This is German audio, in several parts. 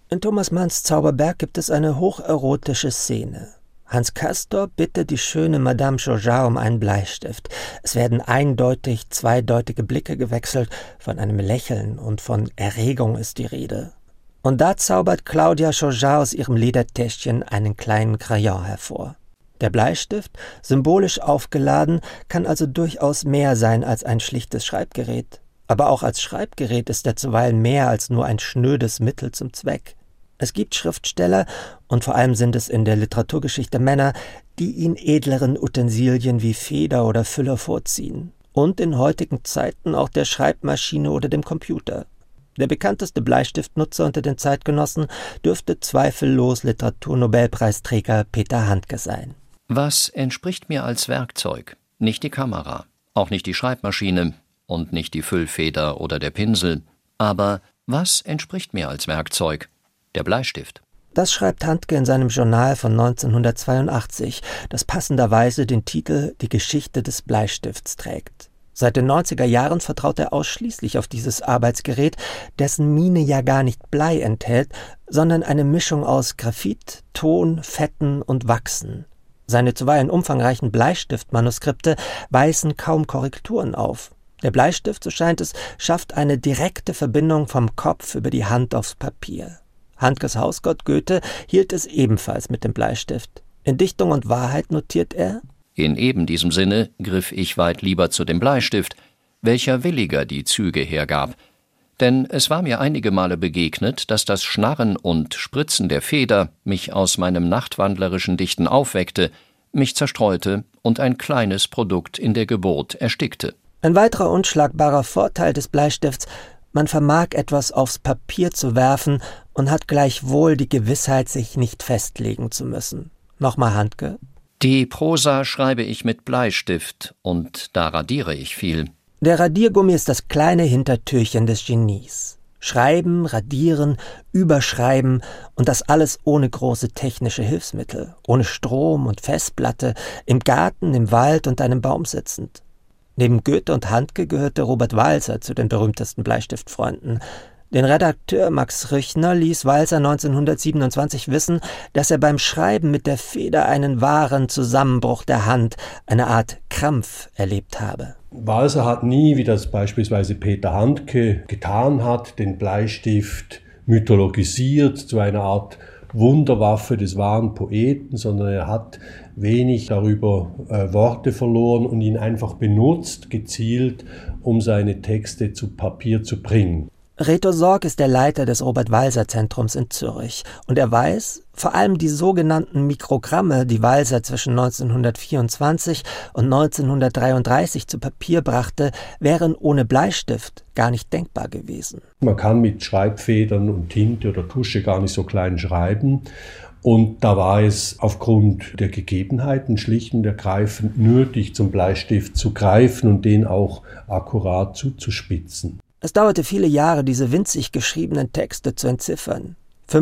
In Thomas Manns Zauberberg gibt es eine hocherotische Szene. Hans Castor bittet die schöne Madame Chauchat um einen Bleistift. Es werden eindeutig zweideutige Blicke gewechselt, von einem Lächeln und von Erregung ist die Rede. Und da zaubert Claudia Chauchat aus ihrem Ledertäschchen einen kleinen Crayon hervor. Der Bleistift, symbolisch aufgeladen, kann also durchaus mehr sein als ein schlichtes Schreibgerät. Aber auch als Schreibgerät ist er zuweilen mehr als nur ein schnödes Mittel zum Zweck. Es gibt Schriftsteller, und vor allem sind es in der Literaturgeschichte Männer, die ihn edleren Utensilien wie Feder oder Füller vorziehen. Und in heutigen Zeiten auch der Schreibmaschine oder dem Computer. Der bekannteste Bleistiftnutzer unter den Zeitgenossen dürfte zweifellos Literaturnobelpreisträger Peter Handke sein. Was entspricht mir als Werkzeug? Nicht die Kamera, auch nicht die Schreibmaschine und nicht die Füllfeder oder der Pinsel. Aber was entspricht mir als Werkzeug? Der Bleistift. Das schreibt Handke in seinem Journal von 1982, das passenderweise den Titel »Die Geschichte des Bleistifts« trägt. Seit den 90er Jahren vertraut er ausschließlich auf dieses Arbeitsgerät, dessen Mine ja gar nicht Blei enthält, sondern eine Mischung aus Graphit, Ton, Fetten und Wachsen. Seine zuweilen umfangreichen Bleistiftmanuskripte weisen kaum Korrekturen auf. Der Bleistift, so scheint es, schafft eine direkte Verbindung vom Kopf über die Hand aufs Papier. Handkes Hausgott Goethe hielt es ebenfalls mit dem Bleistift. In Dichtung und Wahrheit notiert er: In eben diesem Sinne griff ich weit lieber zu dem Bleistift, welcher williger die Züge hergab. Denn es war mir einige Male begegnet, dass das Schnarren und Spritzen der Feder mich aus meinem nachtwandlerischen Dichten aufweckte, mich zerstreute und ein kleines Produkt in der Geburt erstickte. Ein weiterer unschlagbarer Vorteil des Bleistifts: Man vermag etwas aufs Papier zu werfen und hat gleichwohl die Gewissheit, sich nicht festlegen zu müssen. Nochmal Handke. Die Prosa schreibe ich mit Bleistift und da radiere ich viel. Der Radiergummi ist das kleine Hintertürchen des Genies. Schreiben, radieren, überschreiben und das alles ohne große technische Hilfsmittel, ohne Strom und Festplatte, im Garten, im Wald und einem Baum sitzend. Neben Goethe und Handke gehörte Robert Walser zu den berühmtesten Bleistiftfreunden. Den Redakteur Max Rüchner ließ Walser 1927 wissen, dass er beim Schreiben mit der Feder einen wahren Zusammenbruch der Hand, eine Art Krampf, erlebt habe. Walser hat nie, wie das beispielsweise Peter Handke getan hat, den Bleistift mythologisiert zu einer Art Wunderwaffe des wahren Poeten, sondern er hat wenig darüber Worte verloren und ihn einfach benutzt, gezielt, um seine Texte zu Papier zu bringen. Reto Sorg ist der Leiter des Robert-Walser-Zentrums in Zürich und er weiß, vor allem die sogenannten Mikrogramme, die Walser zwischen 1924 und 1933 zu Papier brachte, wären ohne Bleistift gar nicht denkbar gewesen. Man kann mit Schreibfedern und Tinte oder Tusche gar nicht so klein schreiben. Und da war es aufgrund der Gegebenheiten schlicht und ergreifend nötig, zum Bleistift zu greifen und den auch akkurat zuzuspitzen. Es dauerte viele Jahre, diese winzig geschriebenen Texte zu entziffern.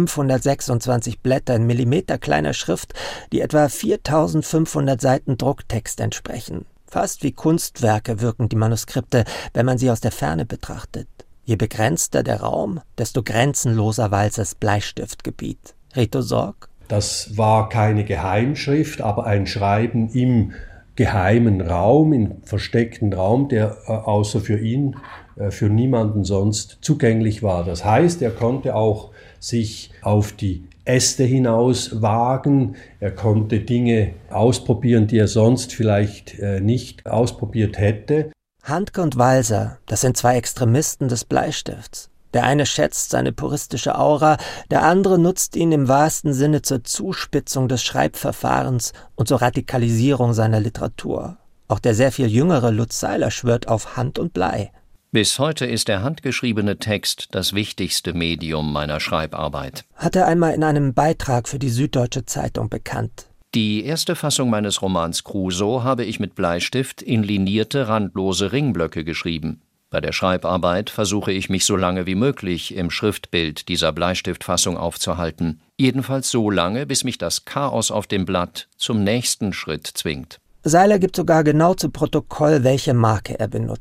526 Blätter in millimeterkleiner Schrift, die etwa 4500 Seiten Drucktext entsprechen. Fast wie Kunstwerke wirken die Manuskripte, wenn man sie aus der Ferne betrachtet. Je begrenzter der Raum, desto grenzenloser Walsers Bleistiftgebiet. Reto Sorg? Das war keine Geheimschrift, aber ein Schreiben im geheimen Raum, im versteckten Raum, der außer für ihn, für niemanden sonst zugänglich war. Das heißt, er konnte auch sich auf die Äste hinaus wagen, er konnte Dinge ausprobieren, die er sonst vielleicht nicht ausprobiert hätte. Handke und Walser, das sind zwei Extremisten des Bleistifts. Der eine schätzt seine puristische Aura, der andere nutzt ihn im wahrsten Sinne zur Zuspitzung des Schreibverfahrens und zur Radikalisierung seiner Literatur. Auch der sehr viel jüngere Lutz Seiler schwört auf Hand und Blei. Bis heute ist der handgeschriebene Text das wichtigste Medium meiner Schreibarbeit. Hat er einmal in einem Beitrag für die Süddeutsche Zeitung bekannt. Die erste Fassung meines Romans Crusoe habe ich mit Bleistift in linierte, randlose Ringblöcke geschrieben. Bei der Schreibarbeit versuche ich mich so lange wie möglich im Schriftbild dieser Bleistiftfassung aufzuhalten. Jedenfalls so lange, bis mich das Chaos auf dem Blatt zum nächsten Schritt zwingt. Seiler gibt sogar genau zu Protokoll, welche Marke er benutzt.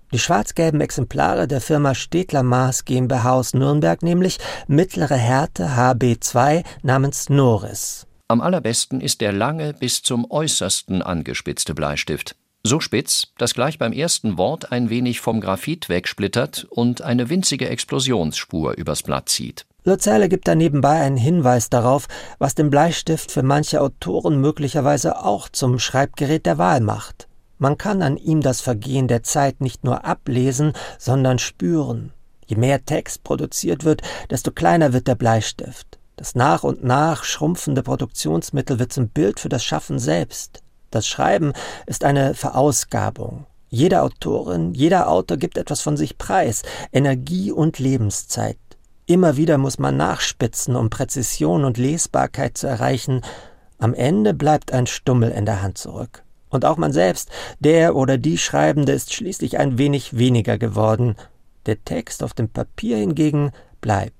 Die schwarz-gelben Exemplare der Firma Stedler Maas GmbH aus Nürnberg, nämlich mittlere Härte HB2 namens Noris. Am allerbesten ist der lange bis zum Äußersten angespitzte Bleistift. So spitz, dass gleich beim ersten Wort ein wenig vom Graphit wegsplittert und eine winzige Explosionsspur übers Blatt zieht. Luzerle gibt da nebenbei einen Hinweis darauf, was den Bleistift für manche Autoren möglicherweise auch zum Schreibgerät der Wahl macht. Man kann an ihm das Vergehen der Zeit nicht nur ablesen, sondern spüren. Je mehr Text produziert wird, desto kleiner wird der Bleistift. Das nach und nach schrumpfende Produktionsmittel wird zum Bild für das Schaffen selbst. Das Schreiben ist eine Verausgabung. Jede Autorin, jeder Autor gibt etwas von sich preis, Energie und Lebenszeit. Immer wieder muss man nachspitzen, um Präzision und Lesbarkeit zu erreichen. Am Ende bleibt ein Stummel in der Hand zurück. Und auch man selbst, der oder die Schreibende, ist schließlich ein wenig weniger geworden. Der Text auf dem Papier hingegen bleibt.